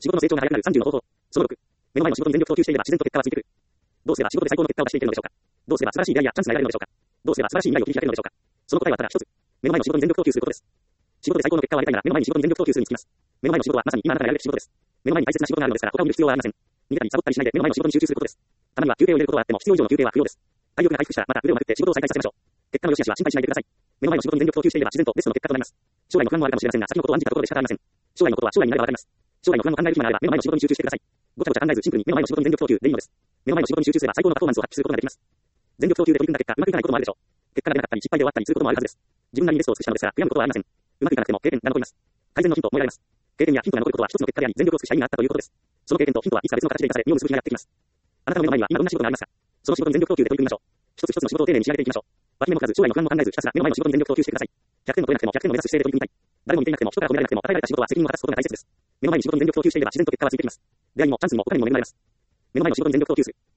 仕事の成長が早くなる30の方法。その6。目の前の仕事に全力投球していれば自然と結果はついてくる。どうすれば仕事で最高の結果を出していけるのでしょうか。どうすれば素晴らしい出会いやチャンスが得られるのでしょうか。どうすれば素晴らしい未来を切り開けるのでしょうか。その答えはただ一つ。目の前の仕事に全力投球することです。仕事で最高の結果を得たいなら目の前に仕事に全力投球するにつきます。目の前の仕事はまさに今あなたがやるべき仕事です。目の前に大切な仕事があるのですから他を見る必要はありません。逃げたりサボったりしないで目の前の仕事に集中することです。たまには休憩を入れることはあっても必要以上の休憩は不要です。体力が回復したらまた腕をまくって仕事を再開させましょう。結果の良し悪しは心配しないでください。目の前の仕事に全力投球していれば自然とベストの結果となります。将来の不安もあるかもしれませんが先のことを案じたところで仕方ありません。将来のことは将来になればわかります。将来の不安を考える暇があれば目の前の仕事に集中してください。ごちゃごちゃ考えずシンプルに目の前の仕事に全力投球でいいのです。目の前の仕事に集中すれば最高のパフォーマンスを発揮することができます。全力投球で取り組んだ結果うまくいかないこともあるでしょう。結果が出なかったり失敗で終わったりすることもあるはずです。自分なりにベストを尽くしたのですから悔やむことはありません。うまくいかなくても経験が残ります。改善のヒントをもらえます。経験やヒントが残ることは一つの結果であり全力を尽くした意味があったということです。その経験とヒントはいつか別の形で生かされ実を結ぶ日がやってきます。あなたの目の前には今どんな仕事がありますか。その仕事に全力投球で取り組みましょう。一つ一つの仕事を丁寧に仕上げていきましょう。脇目もかず将来の不安も考えずひたすら目の前の仕事に全力投球してください。100点を取れなくても100点を目指す姿勢で取り組みたい。誰も見ていなくても人から褒められなくても与えられた仕事は責任を果たすことが大切です。目の前に仕事に全力投球していれば自然と結果はついてきます。出会いもチャンスも他にも恵まれます。目の前の仕事に全力投球する。